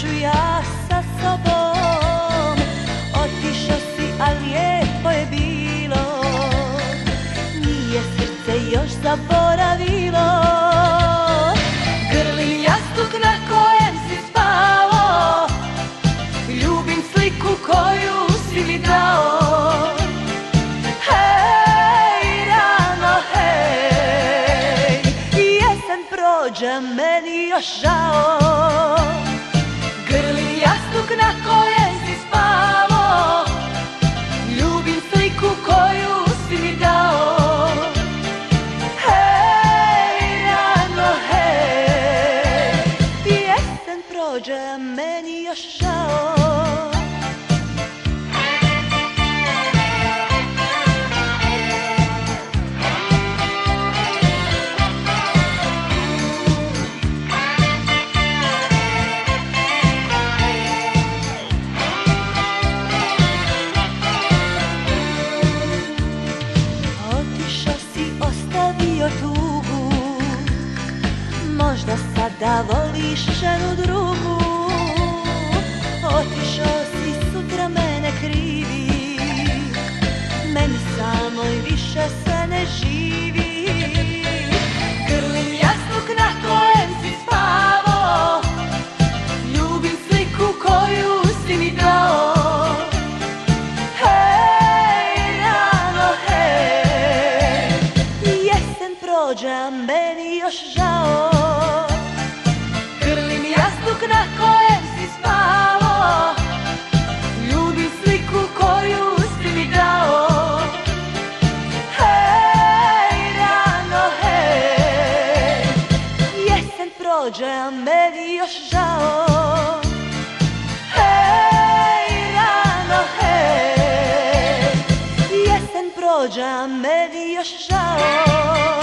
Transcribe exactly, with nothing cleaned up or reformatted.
ću ja sa sobom. Otišao si, a lijepo je bilo, nije srce još zaboravilo. Grlim jastuk na kojem si spavao, ljubim sliku koju si mi dao. Hej, rano, hej, jesen prođe, meni još žao. Grlim jastuk na kojem si spavao, ljubim sliku koju si mi dao. Hej, rano, hej, jesen prođe, meni još žao. Tugu, možda sada voliš ženu drugu. Otišao si, sutra mene krivi, meni samoj više se ne živi. Grlim jastuk na kojem si spavao, ljubim sliku koju si mi dao. A meni još žao. Grlim jastuk na kojem si spavao, ljubim sliku koju si mi dao. Hej, rano, hej, jesen prođe, a meni još žao. Hej, rano, hej, jesen prođe, a meni još žao.